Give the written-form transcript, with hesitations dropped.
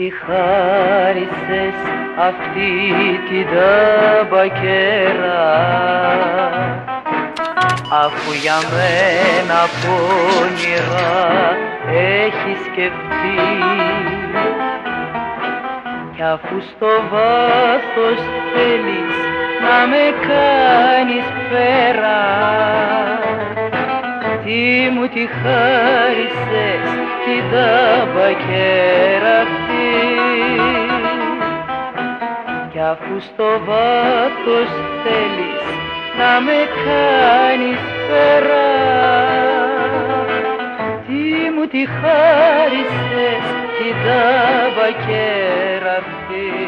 τη χάρισες αυτή την ταμπακέρα, αφού για μένα πονηρά έχει σκεφτεί, κι αφού στο βάθος θέλεις να με κάνεις πέρα, τι μου τη χάρισες την ταμπακέρα αυτή, κι αφού στο βάθος θέλεις να με κάνεις πέρα, τι μου τη χάρισες την ταμπακέρα αυτή.